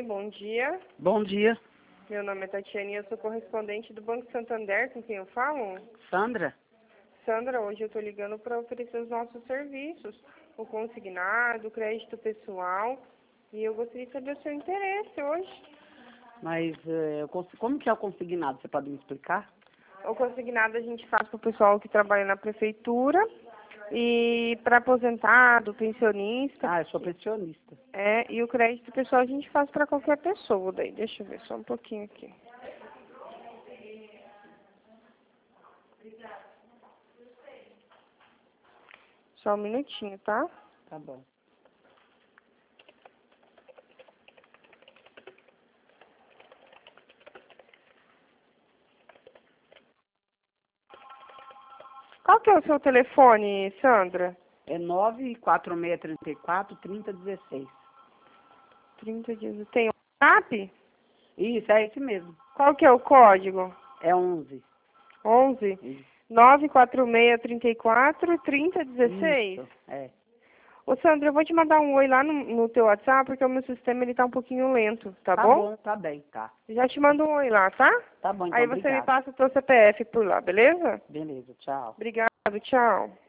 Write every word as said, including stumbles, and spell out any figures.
bom dia. Bom dia. Meu nome é Tatiane e eu sou correspondente do Banco Santander, com quem eu falo? Sandra? Sandra, hoje eu estou ligando para oferecer os nossos serviços, o consignado, o crédito pessoal, e eu gostaria de saber o seu interesse hoje. Mas eh, eu cons- como que é o consignado? Você pode me explicar? O consignado a gente faz para o pessoal que trabalha na prefeitura e para aposentado, pensionista. Ah, eu sou pensionista. É, e o crédito pessoal a gente faz para qualquer pessoa. Daí, deixa eu ver só um pouquinho aqui. Só um minutinho, tá? Tá bom. Qual que é o seu telefone, Sandra? É nove quatro seis três quatro, trinta dezesseis. trinta dias. Tem o WhatsApp? Isso, é esse mesmo. Qual que é o código? É onze. onze? Isso. nove quatro seis três quatro, trinta dezesseis? Isso, é. Ô, Sandra, eu vou te mandar um oi lá no, no teu WhatsApp, porque o meu sistema ele tá um pouquinho lento, tá, Tá bom? bom, tá bem, tá. Já te mando um oi lá, tá? Tá bom, então, Aí você me obrigado. passa o teu C P F por lá, beleza? Beleza, tchau. Obrigado, tchau.